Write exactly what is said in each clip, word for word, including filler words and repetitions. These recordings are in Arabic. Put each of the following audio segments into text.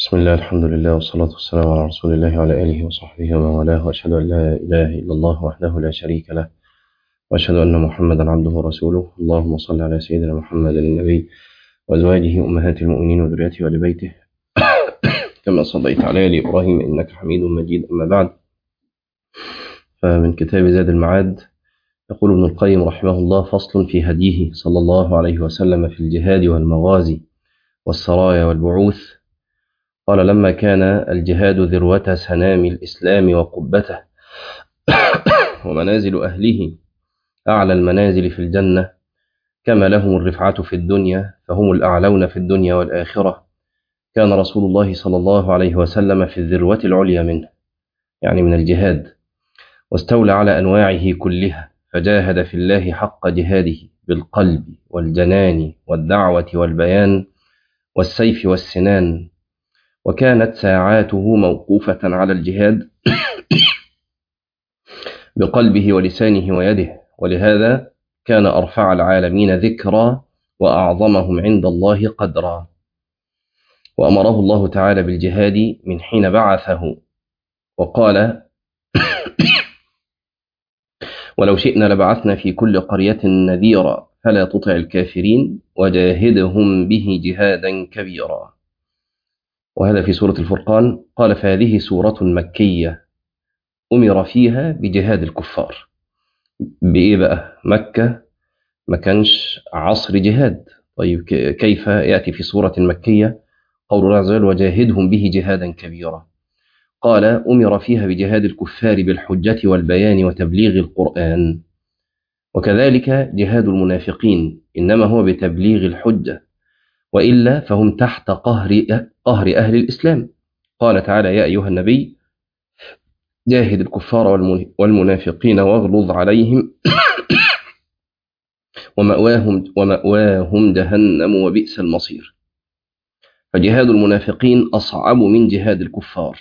بسم الله، الحمد لله، والصلاة والسلام على رسول الله وعلى آله وصحبه ومن والاه، وأشهد أن لا إله إلا الله وحده لا شريك له، وأشهد أن محمدا عبده ورسوله. اللهم صل على سيدنا محمد النبي وأزواجه أمهات المؤمنين وذريته وآل بيته كما صليت على آل إبراهيم إنك حميد مجيد. أما بعد، فمن كتاب زاد المعاد يقول ابن القيم رحمه الله: فصل في هديه صلى الله عليه وسلم في الجهاد والمغازي والسرايا والبعوث. قال: لما كان الجهاد ذروة سنام الإسلام وقبته ومنازل أهله أعلى المنازل في الجنة، كما لهم الرفعة في الدنيا فهم الأعلون في الدنيا والآخرة، كان رسول الله صلى الله عليه وسلم في الذروة العليا منه، يعني من الجهاد، واستولى على أنواعه كلها، فجاهد في الله حق جهاده بالقلب والجنان والدعوة والبيان والسيف والسنان، وكانت ساعاته موقوفة على الجهاد بقلبه ولسانه ويده، ولهذا كان أرفع العالمين ذكرا وأعظمهم عند الله قدرا. وأمره الله تعالى بالجهاد من حين بعثه، وقال: ولو شئنا لبعثنا في كل قرية نذيرا فلا تطع الكافرين وجاهدهم به جهادا كبيرا. وهذا في سورة الفرقان. قال: فهذه سورة مكية أمر فيها بجهاد الكفار. بإيه بقى؟ مكة ما كانش عصر جهاد. طيب كيف يأتي في سورة مكية قول الله عز وجل: وجاهدهم به جهادا كبيرا؟ قال: أمر فيها بجهاد الكفار بالحجة والبيان وتبليغ القرآن، وكذلك جهاد المنافقين إنما هو بتبليغ الحجة، وإلا فهم تحت قهر قهر أهل الإسلام. قال تعالى: يا أيها النبي جاهد الكفار والمنافقين واغلظ عليهم ومأواهم, ومأواهم جهنم وبئس المصير. فجهاد المنافقين أصعب من جهاد الكفار،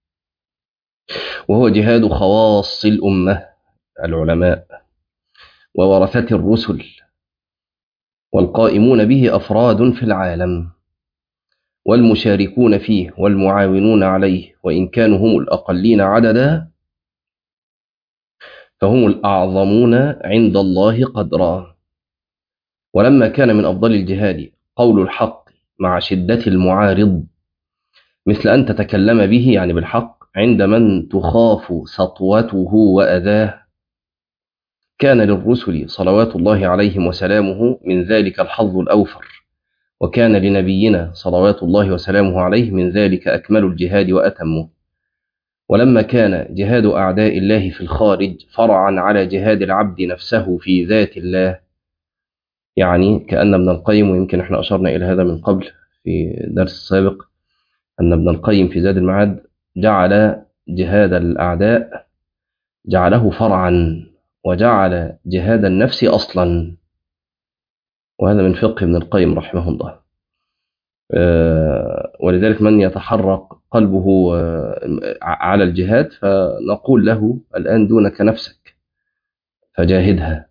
وهو جهاد خواص الأمة، العلماء وورثة الرسل، والقائمون به أفراد في العالم، والمشاركون فيه والمعاونون عليه، وإن كانوا هم الأقلين عددا فهم الأعظمون عند الله قدرا. ولما كان من أفضل الجهاد قول الحق مع شدة المعارض، مثل أن تتكلم به، يعني بالحق، عند من تخاف سطوته وأذاه، كان للرسل صلوات الله عليهم وسلامه من ذلك الحظ الأوفر، وكان لنبينا صلوات الله وسلامه عليه من ذلك أكمل الجهاد وأتمه. ولما كان جهاد أعداء الله في الخارج فرعا على جهاد العبد نفسه في ذات الله، يعني كأن ابن القيم، ويمكن احنا أشرنا إلى هذا من قبل في درس سابق، أن ابن القيم في زاد المعاد جعل جهاد الأعداء جعله فرعا، وجعل جهاد النفس أصلا، وهذا من فقه ابن القيم رحمه الله. ولذلك من يتحرك قلبه على الجهاد فنقول له: الآن دونك نفسك فجاهدها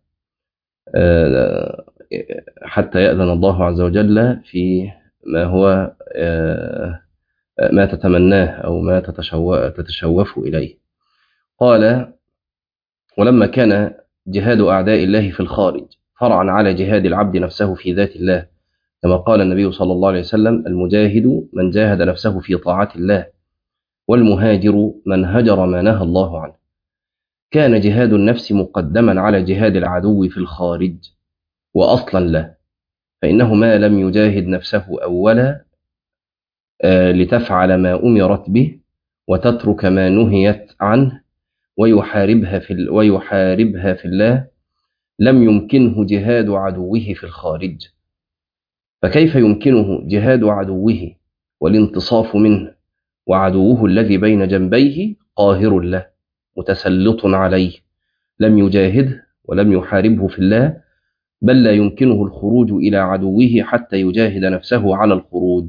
حتى يأذن الله عز وجل في ما هو ما تتمناه أو ما تتشوف إليه. قال: ولما كان جهاد أعداء الله في الخارج فرعا على جهاد العبد نفسه في ذات الله، كما قال النبي صلى الله عليه وسلم: المجاهد من جاهد نفسه في طاعة الله، والمهاجر من هجر ما نهى الله عنه. كان جهاد النفس مقدما على جهاد العدو في الخارج وأصلا له، فإنه ما لم يجاهد نفسه أولا لتفعل ما أمرت به وتترك ما نهيت عنه ويحاربها في, ويحاربها في الله، لم يمكنه جهاد عدوه في الخارج. فكيف يمكنه جهاد عدوه والانتصاف منه وعدوه الذي بين جنبيه قاهر له متسلط عليه، لم يجاهده ولم يحاربه في الله، بل لا يمكنه الخروج إلى عدوه حتى يجاهد نفسه على الخروج.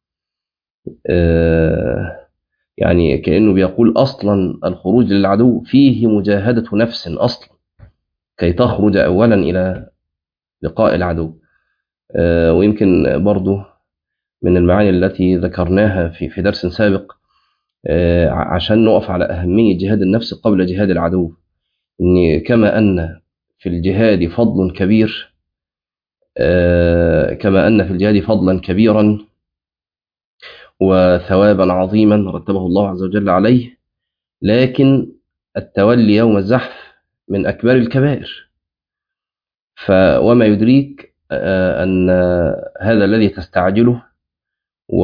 آه يعني كأنه بيقول أصلا الخروج للعدو فيه مجاهدة نفس أصلا، كي تخرج أولا إلى لقاء العدو. آه ويمكن برضه من المعاني التي ذكرناها في في درس سابق، عشان نقف على أهمية جهاد النفس قبل جهاد العدو. إن كما أن في الجهاد فضل كبير، كما أن في الجهاد فضلا كبيرا وثوابا عظيما رتبه الله عز وجل عليه، لكن التولي يوم الزحف من أكبر الكبائر. وما يدريك أن هذا الذي تستعجله و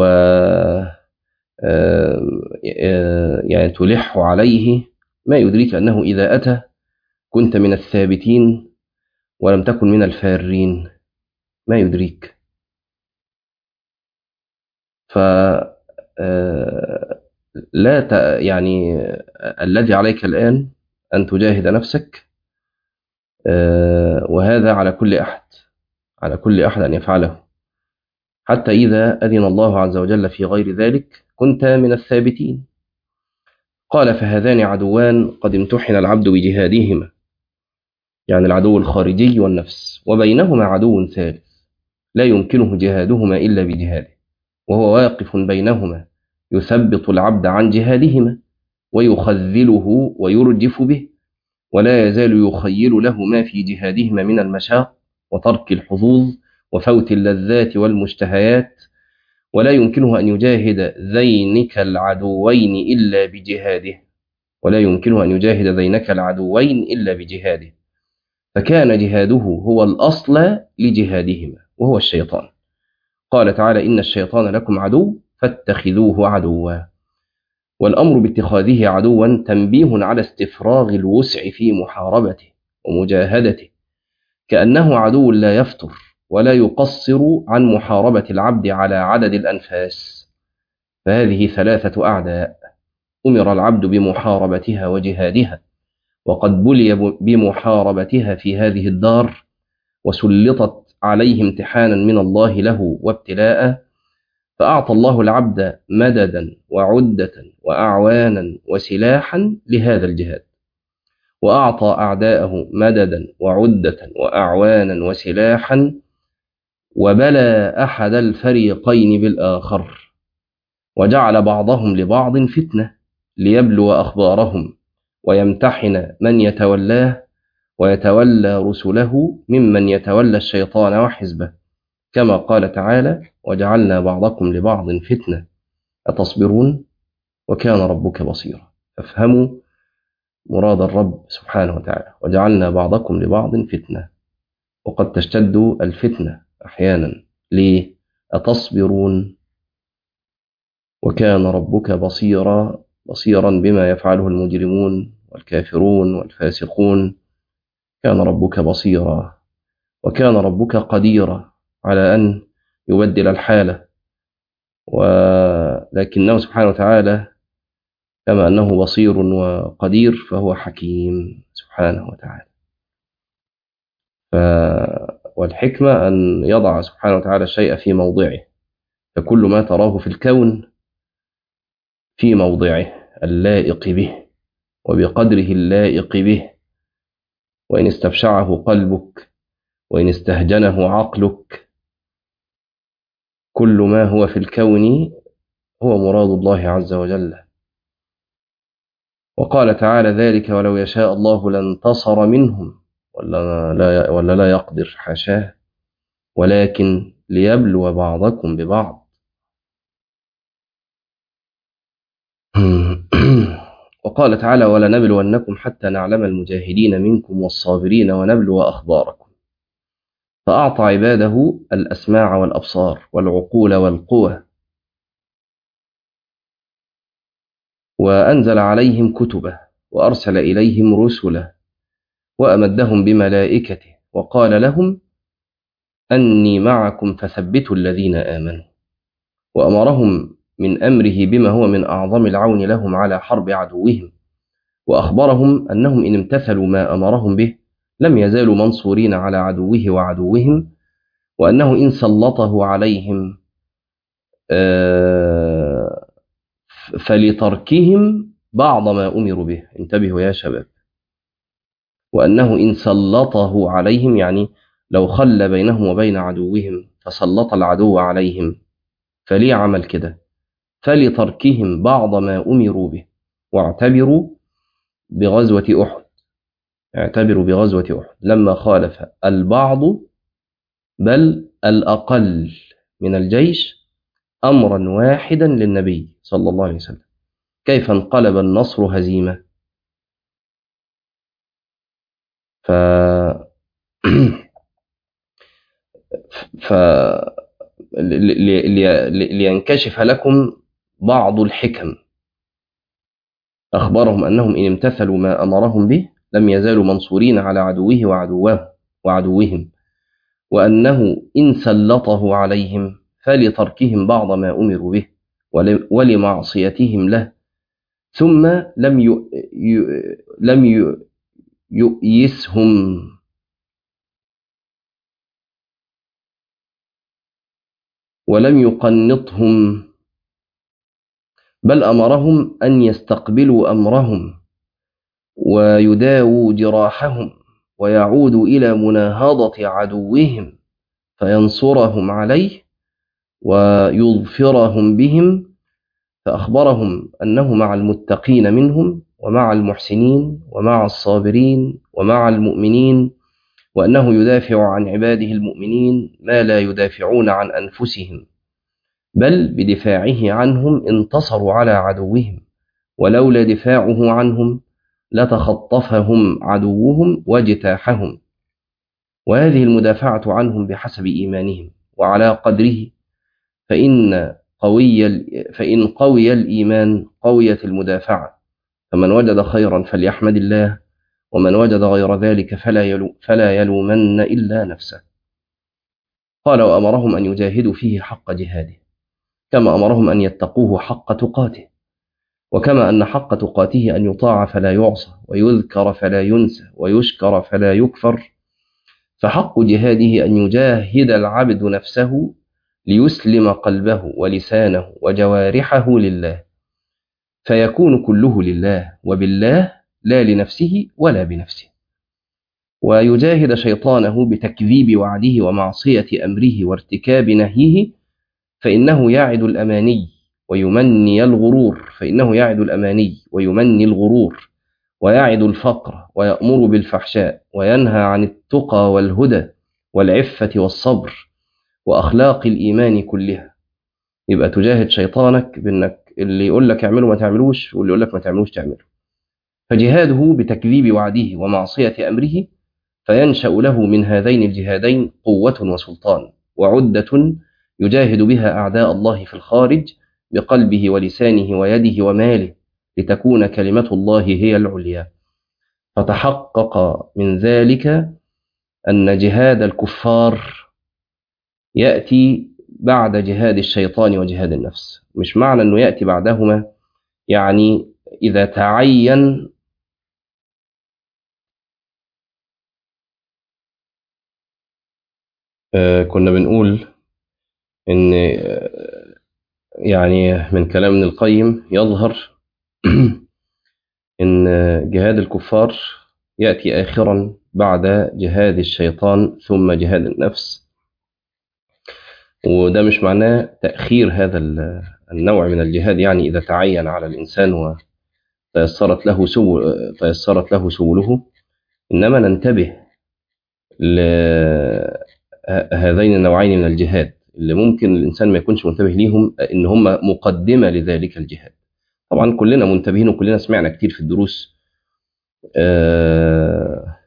يعني تلح عليه، ما يدريك أنه إذا أتى كنت من الثابتين ولم تكن من الفارين، ما يدريك. ف لا ت... يعني الذي عليك الآن أن تجاهد نفسك، وهذا على كل أحد، على كل أحد أن يفعله، حتى إذا أذن الله عز وجل في غير ذلك كنت من الثابتين. قال: فهذان عدوان قد امتحن العبد بجهادهما، يعني العدو الخارجي والنفس، وبينهما عدو ثالث لا يمكنه جهادهما إلا بجهاده، وهو واقف بينهما يثبط العبد عن جهادهما ويخذله ويرجف به، ولا يزال يخيل له ما في جهادهما من المشاق وترك الحظوظ وفوت اللذات والمشتهيات، ولا يمكنه أن يجاهد ذينك العدوين إلا بجهاده ولا يمكنه أن يجاهد ذينك العدوين إلا بجهاده فكان جهاده هو الأصل لجهادهما وهو الشيطان. قال تعالى: إن الشيطان لكم عدو فاتخذوه عدوا. والأمر باتخاذه عدوا تنبيه على استفراغ الوسع في محاربته ومجاهدته، كأنه عدو لا يفتر ولا يقصر عن محاربة العبد على عدد الأنفاس. فهذه ثلاثة أعداء أمر العبد بمحاربتها وجهادها، وقد بلي بمحاربتها في هذه الدار، وسلطت عليه امتحانا من الله له وابتلاء، فأعطى الله العبد مددا وعدة وأعوانا وسلاحا لهذا الجهاد، وأعطى أعداءه مددا وعدة وأعوانا وسلاحا، وبلى أحد الفريقين بالآخر، وجعل بعضهم لبعض فتنة ليبلو أخبارهم ويمتحن من يتولاه ويتولى رسله ممن يتولى الشيطان وحزبه، كما قال تعالى: وجعلنا بعضكم لبعض فتنة أتصبرون وكان ربك بصيرا. فافهموا مراد الرب سبحانه وتعالى: وجعلنا بعضكم لبعض فتنة. وقد تشتد الفتنة أحيانا، ليه؟ أتصبرون وكان ربك بصيرا بصيرا بما يفعله المجرمون والكافرون والفاسقون. كان ربك بصيرا وكان ربك قديرا على أن يبدل الحالة، ولكنه سبحانه وتعالى كما أنه بصير وقدير فهو حكيم سبحانه وتعالى. ف... والحكمة أن يضع سبحانه وتعالى الشيء في موضعه، فكل ما تراه في الكون في موضعه اللائق به وبقدره اللائق به، وإن استبشعه قلبك وإن استهجنه عقلك، كل ما هو في الكون هو مراد الله عز وجل. وقال تعالى: ذلك ولو يشاء الله لانتصر منهم، ولا لا, ولا لا يقدر، حاشاه، ولكن ليبلو بعضكم ببعض. وقال تعالى: ولنبلونكم حتى نعلم المجاهدين منكم والصابرين ونبلو أخباركم. فأعطى عباده الأسماع والأبصار والعقول والقوى، وأنزل عليهم كتبه وأرسل إليهم رسله وأمدهم بملائكته، وقال لهم: أني معكم فثبتوا الذين آمنوا، وأمرهم من أمره بما هو من أعظم العون لهم على حرب عدوهم، وأخبرهم أنهم إن امتثلوا ما أمرهم به لم يزالوا منصورين على عدوه وعدوهم، وأنه إن سلطه عليهم فلتركهم بعض ما أمروا به. انتبهوا يا شباب. وأنه إن سلطه عليهم، يعني لو خلى بينهم وبين عدوهم فسلط العدو عليهم فليه عمل كده؟ فلتركهم بعض ما أمروا به. واعتبروا بغزوة أحد اعتبروا بغزوة أحد لما خالف البعض بل الأقل من الجيش أمرا واحدا للنبي صلى الله عليه وسلم، كيف انقلب النصر هزيمة؟ ف... ف... لي- لي- لي- لينكشف لكم بعض الحكم. أخبرهم أنهم إن امتثلوا ما أمرهم به لم يزالوا منصورين على عدوه وعدوه وعدوهم، وأنه إن سلطه عليهم فلتركهم بعض ما أمروا به ول- ولمعصيتهم له، ثم لم ي... ي... لم ي... يؤيسهم ولم يقنطهم، بل أمرهم أن يستقبلوا أمرهم ويداووا جراحهم ويعودوا إلى مناهضة عدوهم فينصرهم عليه ويظفرهم بهم. فأخبرهم أنه مع المتقين منهم ومع المحسنين ومع الصابرين ومع المؤمنين، وأنه يدافع عن عباده المؤمنين ما لا يدافعون عن أنفسهم، بل بدفاعه عنهم انتصروا على عدوهم، ولولا دفاعه عنهم لتخطفهم عدوهم واجتاحهم. وهذه المدافعة عنهم بحسب إيمانهم وعلى قدره، فإن قوي فإن قوي الإيمان قويت المدافعة، فمن وجد خيرا فليحمد الله، ومن وجد غير ذلك فلا يلو فلا يلومن إلا نفسه. قال وأمرهم أن يجاهدوا فيه حق جهاده، كما أمرهم أن يتقوه حق تقاته، وكما أن حق تقاته أن يطاع فلا يعصى ويذكر فلا ينسى ويشكر فلا يكفر، فحق جهاده أن يجاهد العبد نفسه ليسلم قلبه ولسانه وجوارحه لله، فيكون كله لله وبالله لا لنفسه ولا بنفسه، ويجاهد شيطانه بتكذيب وعده ومعصية أمره وارتكاب نهيه، فإنه يعد الأماني ويمني الغرور فإنه يعد الأماني ويمني الغرور ويعد الفقر ويأمر بالفحشاء وينهى عن التقى والهدى والعفة والصبر وأخلاق الإيمان كلها. يبقى تجاهد شيطانك بأنك اللي يقول لك اعمله ما تعملوش، واللي يقول لك ما تعملوش تعمله، فجهاده بتكذيب وعده ومعصية أمره، فينشأ له من هذين الجهادين قوة وسلطان وعدة يجاهد بها أعداء الله في الخارج بقلبه ولسانه ويده وماله، لتكون كلمة الله هي العليا. فتحقق من ذلك أن جهاد الكفار يأتي بعد جهاد الشيطان وجهاد النفس. مش معنى أنه يأتي بعدهما يعني إذا تعين آه كنا بنقول إن آه يعني من كلام ابن القيم يظهر إن جهاد الكفار يأتي آخرا بعد جهاد الشيطان ثم جهاد النفس، وده مش معناه تأخير هذا النوع من الجهاد، يعني إذا تعين على الإنسان وتيسرت له سبل تيسرت له سبله، إنما ننتبه لهذين النوعين من الجهاد اللي ممكن الإنسان ما يكونش منتبه ليهم إن هم مقدمة لذلك الجهاد. طبعا كلنا منتبهين وكلنا سمعنا كتير في الدروس آه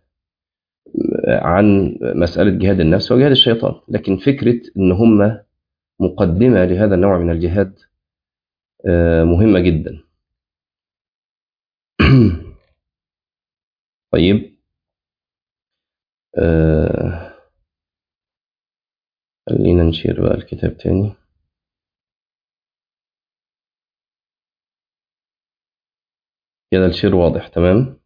عن مسألة جهاد النفس وجهاد الشيطان، لكن فكرة إن هم مقدمة لهذا النوع من الجهاد آه مهمة جدا. طيب آه خلينا نشير بقى الكتاب تاني. كده الشير واضح تمام.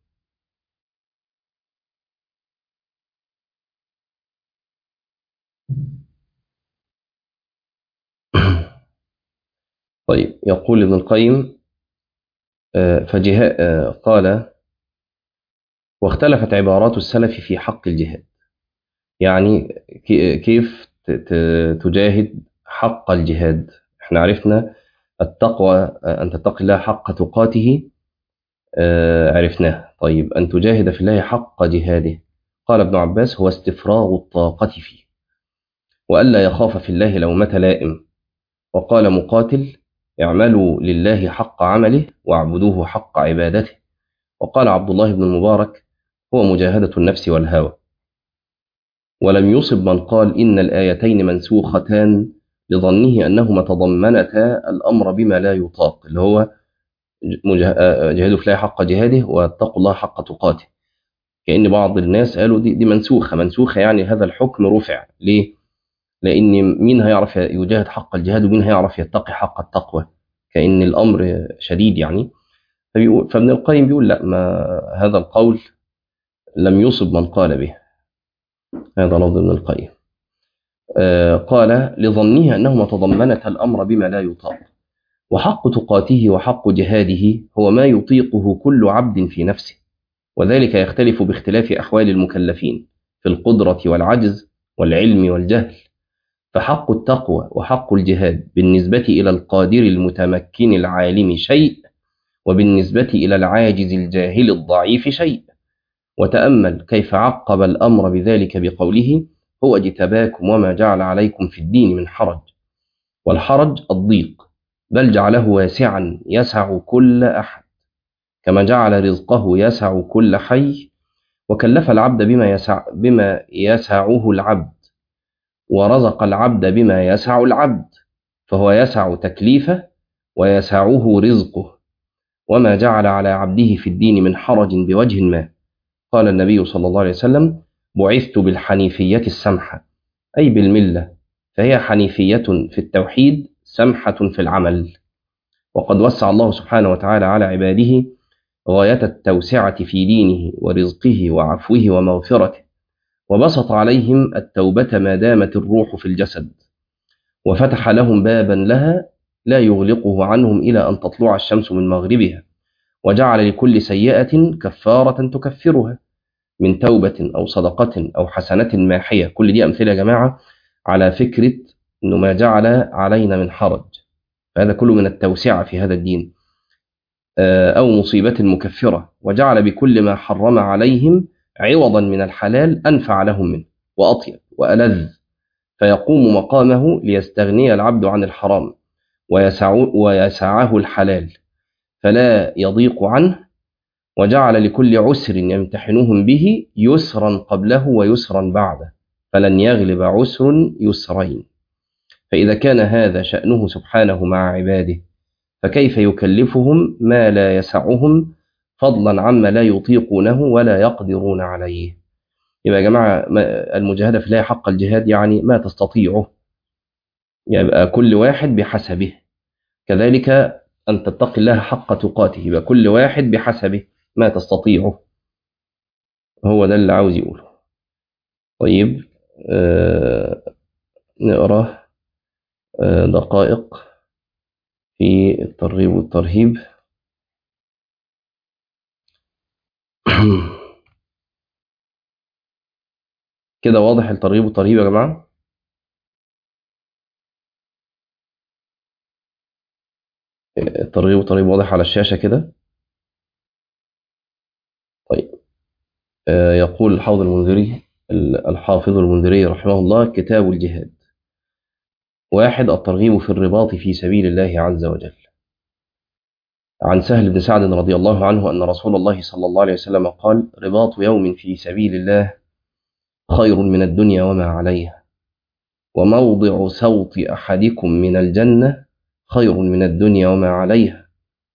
طيب يقول ابن القيم آه فجهاد آه قال واختلفت عبارات السلف في حق الجهاد، يعني كيف تجاهد حق الجهاد. احنا عرفنا التقوى أن تتقي الله حق تقاته، عرفناه. طيب أن تجاهد في الله حق جهاده، قال ابن عباس هو استفراغ الطاقة فيه، وألا يخاف في الله لومة لائم. وقال مقاتل اعملوا لله حق عمله واعبدوه حق عبادته. وقال عبد الله بن المبارك هو مجاهدة النفس والهوى. ولم يصب من قال إن الآيتين منسوختان لظنه أنهما تضمنتا الأمر بما لا يطاق، اللي هو جاهدوا في الله حق جهاده واتقوا الله حق تقاته. كأن بعض الناس قالوا دي, دي منسوخة منسوخة يعني هذا الحكم رفع. ليه؟ لأن مين هيعرف يجاهد حق الجهاد ومين هيعرف يتقي حق التقوى؟ كأن الأمر شديد يعني. فابن القيم بيقول لا، ما هذا القول لم يصب من قال به. هذا لفظ ابن القيم. آه قال لظنه أنهما تضمنتا الأمر بما لا يطاق. وحق تقاته وحق جهاده هو ما يطيقه كل عبد في نفسه، وذلك يختلف باختلاف أحوال المكلفين في القدرة والعجز والعلم والجهل. فحق التقوى وحق الجهاد بالنسبة إلى القادر المتمكن العالم شيء، وبالنسبة إلى العاجز الجاهل الضعيف شيء. وتأمل كيف عقب الأمر بذلك بقوله هو اجتباكم وما جعل عليكم في الدين من حرج. والحرج الضيق، بل جعله واسعا يسع كل أحد، كما جعل رزقه يسع كل حي، وكلف العبد بما يسع بما يسعه العبد، ورزق العبد بما يسع العبد، فهو يسع تكليفه ويسعه رزقه. وما جعل على عبده في الدين من حرج بوجه ما. قال النبي صلى الله عليه وسلم بعثت بالحنيفية السمحة، أي بالملة، فهي حنيفية في التوحيد سمحة في العمل. وقد وسع الله سبحانه وتعالى على عباده غاية التوسعة في دينه ورزقه وعفوه ومغفرته، وبسط عليهم التوبة ما دامت الروح في الجسد، وفتح لهم بابا لها لا يغلقه عنهم إلى أن تطلع الشمس من مغربها، وجعل لكل سيئة كفارة تكفرها من توبة أو صدقة أو حسنة ماحية. كل دي أمثلة يا جماعة على فكرة أنه ما جعل علينا من حرج، فهذا كله من التوسعة في هذا الدين. أو مصيبة مكفرة، وجعل بكل ما حرم عليهم عوضا من الحلال أنفع لهم منه وأطيب وألذ، فيقوم مقامه ليستغني العبد عن الحرام ويسعه الحلال فلا يضيق عنه. وجعل لكل عسر يمتحنهم به يسرا قبله ويسرا بعده، فلن يغلب عسر يسرين. فإذا كان هذا شأنه سبحانه مع عباده، فكيف يكلفهم ما لا يسعهم، فضلا عما لا يطيقونه ولا يقدرون عليه. يبقى يا جماعة المجاهدة في الله حق الجهاد يعني ما تستطيعه، يبقى كل واحد بحسبه. كذلك أن تتقي الله حق تقاته، يبقى كل واحد بحسبه ما تستطيعه. هو ده اللي عاوز يقوله. طيب آه نقرأ آه دقائق في الترغيب والترهيب. كده واضح الترغيب والترهيب يا جماعة؟ الترغيب والترهيب واضح على الشاشة كده؟ طيب آه يقول الحافظ المنذري الحافظ المنذري رحمه الله كتاب الجهاد. واحد الترغيب في الرباط في سبيل الله عز وجل. عن سهل بن سعد رضي الله عنه أن رسول الله صلى الله عليه وسلم قال رباط يوم في سبيل الله خير من الدنيا وما عليها، وموضع سوط أحدكم من الجنة خير من الدنيا وما عليها،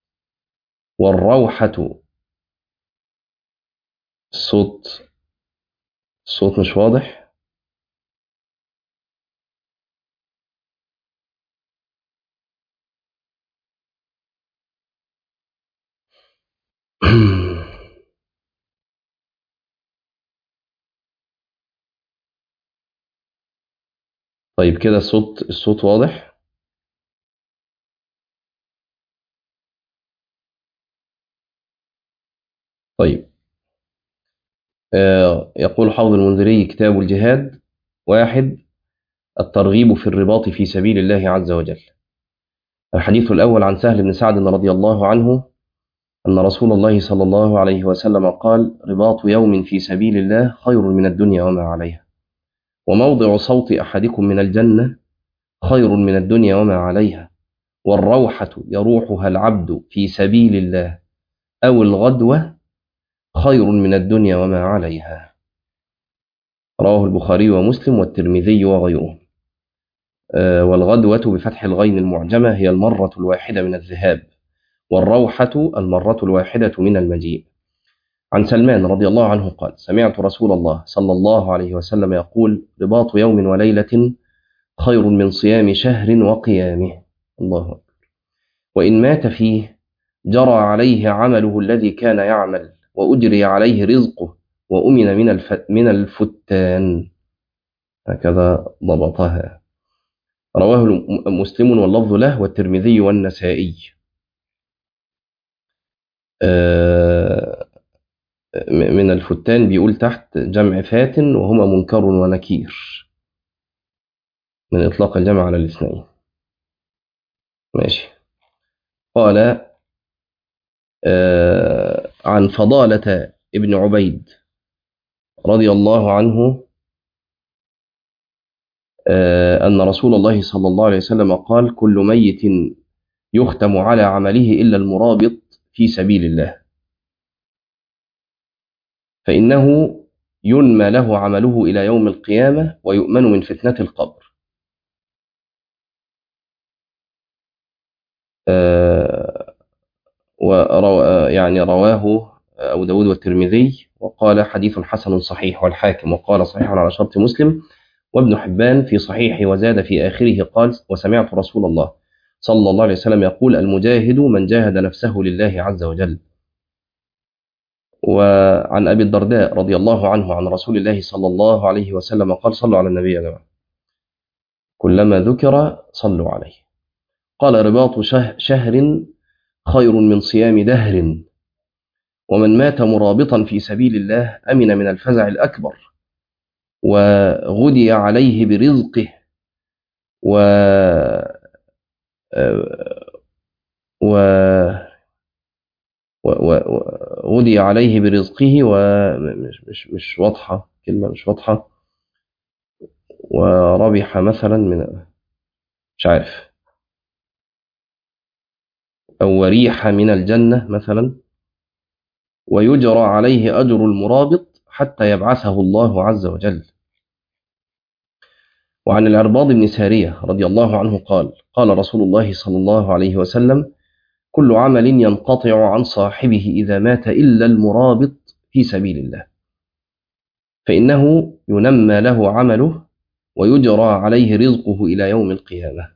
والروحة الصوت الصوت مش واضح. طيب كده الصوت الصوت واضح. طيب آه يقول حافظ المنذري كتاب الجهاد. واحد الترغيب في الرباط في سبيل الله عز وجل. الحديث الأول عن سهل بن سعد رضي الله عنه أن رسول الله صلى الله عليه وسلم قال: رباط يوم في سبيل الله خير من الدنيا وما عليها، وموضع صوت أحدكم من الجنة خير من الدنيا وما عليها، والروحة يروحها العبد في سبيل الله أو الغدوة خير من الدنيا وما عليها. رواه البخاري ومسلم والترمذي وغيره. آه والغدوة بفتح الغين المعجمة هي المرة الواحدة من الذهاب، والروحة المرة الواحدة من المجيء. عن سلمان رضي الله عنه قال: سمعت رسول الله صلى الله عليه وسلم يقول: رباط يوم وليلة خير من صيام شهر وقيامه. الله أكبر. وإن مات فيه جرى عليه عمله الذي كان يعمل، وأجري عليه رزقه، وأمن من الف... من الفتان. هكذا ضبطها. رواه مسلم واللفظ له والترمذي والنسائي. من الفتان بيقول تحت جمع فاتن، وهما منكر ونكير، من إطلاق الجمع على الاثنين. ماشي. قال آه عن فضالة ابن عبيد رضي الله عنه آه أن رسول الله صلى الله عليه وسلم قال: كل ميت يختم على عمله إلا المرابط في سبيل الله، فإنه ينمى له عمله إلى يوم القيامة ويؤمن من فتنة القبر. آه ورو يعني رواه أبو داود والترمذي، وقال حديث حسن صحيح، والحاكم وقال صحيح على شرط مسلم، وابن حبان في صحيحه وزاد في آخره قال: وسمعت رسول الله صلى الله عليه وسلم يقول: المجاهد من جاهد نفسه لله عز وجل. وعن أبي الدرداء رضي الله عنه عن رسول الله صلى الله عليه وسلم قال: صلوا على النبي يا جماعة، كلما ذكر صلوا عليه. قال: رباط شهر خير من صيام دهر، ومن مات مرابطا في سبيل الله أمن من الفزع الأكبر، وغدي عليه برزقه، و و وغدي عليه برزقه، ومش مش مش واضحة كلمة مش واضحة، وربح مثلا من مش عارف، أو وريح من الجنة مثلا، ويجرى عليه أجر المرابط حتى يبعثه الله عز وجل. وعن العرباض بن سارية رضي الله عنه قال: قال رسول الله صلى الله عليه وسلم: كل عمل ينقطع عن صاحبه إذا مات إلا المرابط في سبيل الله، فإنه ينمى له عمله ويجرى عليه رزقه إلى يوم القيامة.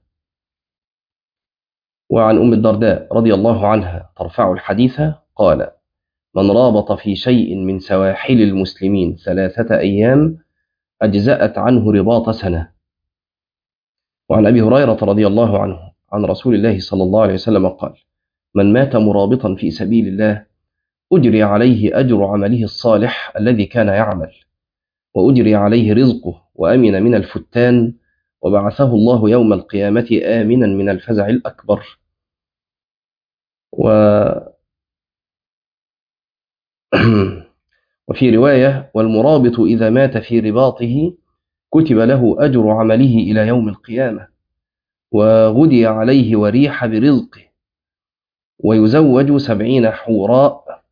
وعن أم الدرداء رضي الله عنها ترفع الحديث قال: من رابط في شيء من سواحل المسلمين ثلاثة أيام أجزأت عنه رباط سنة. وعن أبي هريرة رضي الله عنه عن رسول الله صلى الله عليه وسلم قال: من مات مرابطا في سبيل الله أجري عليه أجر عمله الصالح الذي كان يعمل، وأجري عليه رزقه، وأمن من الفتان، وبعثه الله يوم القيامة آمنا من الفزع الأكبر. و... وفي رواية: والمرابط إذا مات في رباطه كتب له أجر عمله إلى يوم القيامة، وغدي عليه وريح برزقه، ويزوج سبعين حوراء.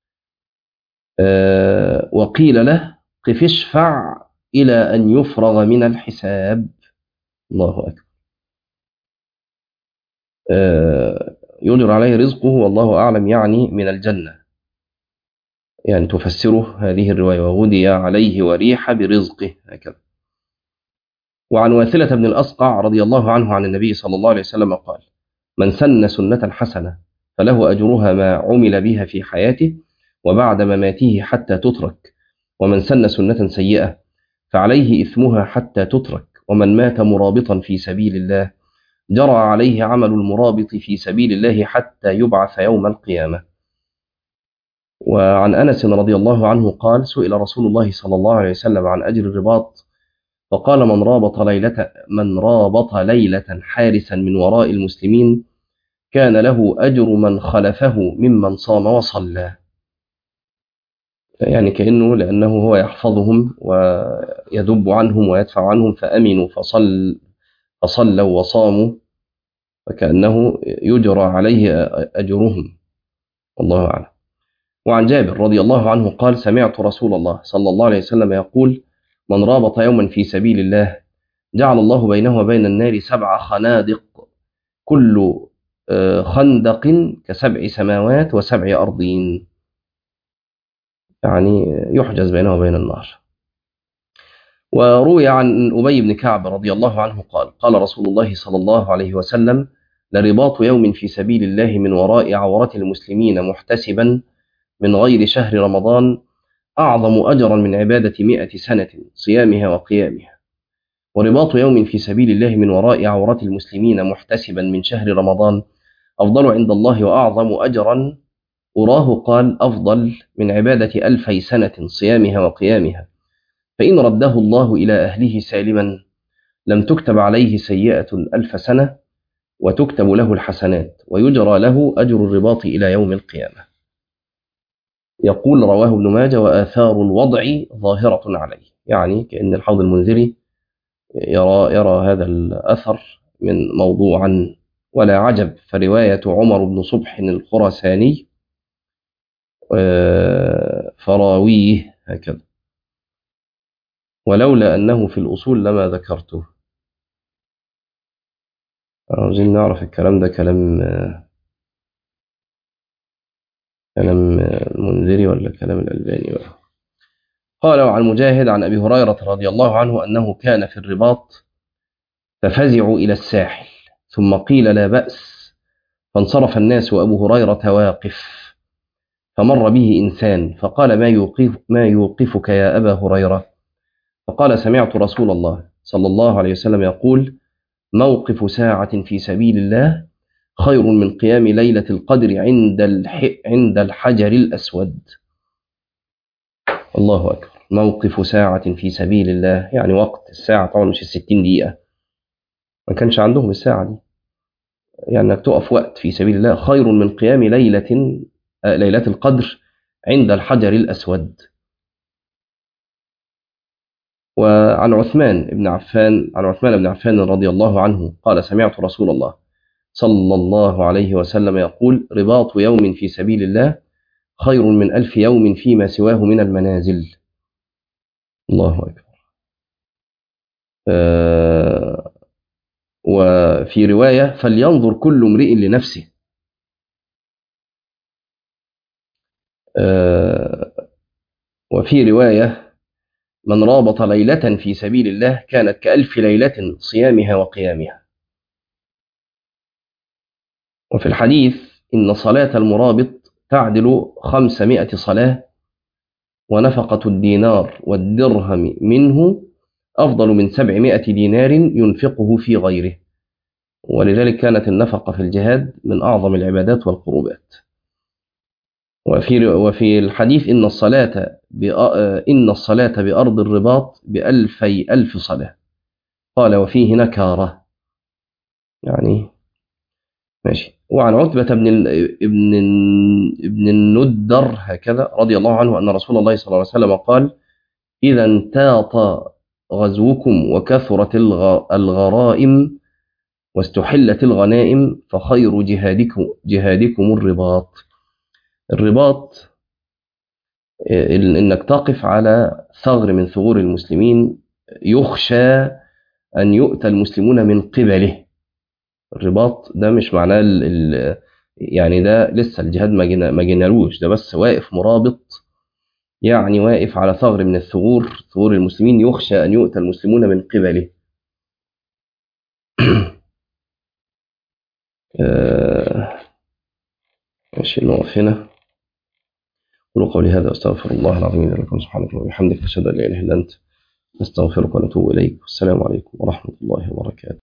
أه وقيل له: قف اشفع إلى أن يفرغ من الحساب. الله أكبر. أه يجر عليه رزقه، والله أعلم يعني من الجنة، يعني تفسره هذه الرواية: وغدي عليه وريح برزقه، هكذا. وعن واثلة بن الأصقع رضي الله عنه عن النبي صلى الله عليه وسلم قال: من سن سنة حسنة فله أجرها ما عمل بها في حياته وبعد مماته حتى تترك، ومن سن سنة سيئة فعليه إثمها حتى تترك، ومن مات مرابطا في سبيل الله جرى عليه عمل المرابط في سبيل الله حتى يبعث يوم القيامة. وعن أنس رضي الله عنه قال: سئل رسول الله صلى الله عليه وسلم عن أجر الرباط، فقال: من رابط ليلة من رابط ليلة حارسا من وراء المسلمين كان له أجر من خلفه ممن صام وصلى. يعني كأنه لأنه هو يحفظهم ويدب عنهم ويدفع عنهم فأمنوا فصل فصلوا وصاموا، فكأنه يجرى عليه أجرهم، والله أعلم. وعن جابر رضي الله عنه قال: سمعت رسول الله صلى الله عليه وسلم يقول: من رابط يوما في سبيل الله جعل الله بينه وبين النار سبع خنادق، كل خندق كسبع سماوات وسبع أرضين، يعني يحجز بينه وبين النار. وروي عن أبي بن كعب رضي الله عنه قال: قال رسول الله صلى الله عليه وسلم: لرباط يوم في سبيل الله من وراء عورة المسلمين محتسبا من غير شهر رمضان أعظم أجرا من عبادة مئة سنة صيامها وقيامها. ورباط يوم في سبيل الله من وراء عورة المسلمين محتسبا من شهر رمضان أفضل عند الله وأعظم أجرا، أراه قال: أفضل من عبادة ألفي سنة صيامها وقيامها. فإن رده الله إلى أهله سالما لم تكتب عليه سيئة ألف سنة وتكتب له الحسنات ويجرى له أجر الرباط إلى يوم القيامة. يقول رواه ابن ماجه: وآثار الوضع ظاهرة عليه، يعني كأن الحافظ المنذري يرى, يرى هذا الأثر من موضوعا، ولا عجب، فرواية عمر بن صبح الخراساني فراويه هكذا، ولولا أنه في الأصول لما ذكرته. عاوزين نعرف الكلام ده كلام كلام المنذري ولا كلام الألباني بقى. قال: وعن مجاهد عن أبي هريرة رضي الله عنه أنه كان في الرباط ففزعوا إلى الساحل، ثم قيل: لا بأس، فانصرف الناس وأبو هريرة واقف، فمر به إنسان فقال: ما يوقف ما يوقفك يا أبا هريرة؟ فقال: سمعت رسول الله صلى الله عليه وسلم يقول: موقف ساعة في سبيل الله خير من قيام ليلة القدر عند الح... عند الحجر الأسود. الله أكبر. موقف ساعة في سبيل الله، يعني وقت الساعة طبعا مش الستين دقيقة، ما كانش عندهم الساعة دي، يعني أنك تقف وقت في سبيل الله خير من قيام ليلة ليلة القدر عند الحجر الأسود. وعن عثمان بن عفان عن عثمان بن عفان رضي الله عنه قال: سمعت رسول الله صلى الله عليه وسلم يقول: رباط يوم في سبيل الله خير من ألف يوم فيما سواه من المنازل. الله أكبر. آه وفي رواية: فلينظر كل امرئ لنفسه. آه وفي رواية: من رابط ليلة في سبيل الله كانت كألف ليلة صيامها وقيامها. وفي الحديث: إن صلاة المرابط تعدل خمسمائة صلاة، ونفقة الدينار والدرهم منه أفضل من سبعمائة دينار ينفقه في غيره. ولذلك كانت النفقة في الجهاد من أعظم العبادات والقربات. وفي وفي الحديث: إن الصلاة إن الصلاة بأرض الرباط بألفي ألف صلاة. قال: وفيه نكارة، يعني ماشي. وعن عتبة بن ابن ابن الندر هكذا رضي الله عنه أن رسول الله صلى الله عليه وسلم قال: إذا انتاط غزوكم وكثرت الغرائم واستحلت الغنائم فخير جهادكم جهادكم الرباط. الرباط إنك تقف على ثغر من ثغور المسلمين يخشى أن يؤتى المسلمون من قبله. الرباط ده مش معناه ال ال يعني ده لسه الجهاد ما جنالوش، ده بس واقف مرابط، يعني واقف على ثغر من الثغور ثغور المسلمين يخشى أن يؤتى المسلمون من قبله. ماشي، نقف هنا. قولوا قولي هذا أستغفر الله العظيم لكم سبحانك وبحمدك، أشهد أن لا إله إلا أنت، نستغفرك ونتوب إليك. والسلام عليكم ورحمة الله وبركاته.